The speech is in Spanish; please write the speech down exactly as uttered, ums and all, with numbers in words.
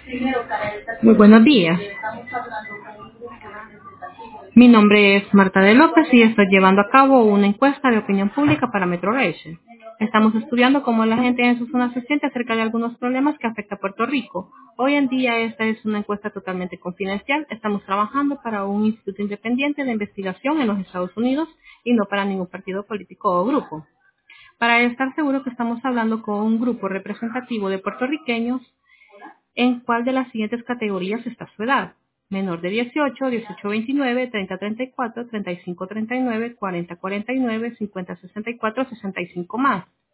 Muy buenos días. Mi nombre es Marta de López y estoy llevando a cabo una encuesta de opinión pública para MetroRation. Estamos estudiando cómo la gente en su zona se siente acerca de algunos problemas que afecta a Puerto Rico. Hoy en día esta es una encuesta totalmente confidencial. Estamos trabajando para un instituto independiente de investigación en los Estados Unidos y no para ningún partido político o grupo. Para estar seguro que estamos hablando con un grupo representativo de puertorriqueños, ¿en cuál de las siguientes categorías está su edad? Menor de dieciocho, dieciocho a veintinueve, treinta a treinta y cuatro, treinta y cinco a treinta y nueve, cuarenta a cuarenta y nueve, cincuenta a sesenta y cuatro, sesenta y cinco más.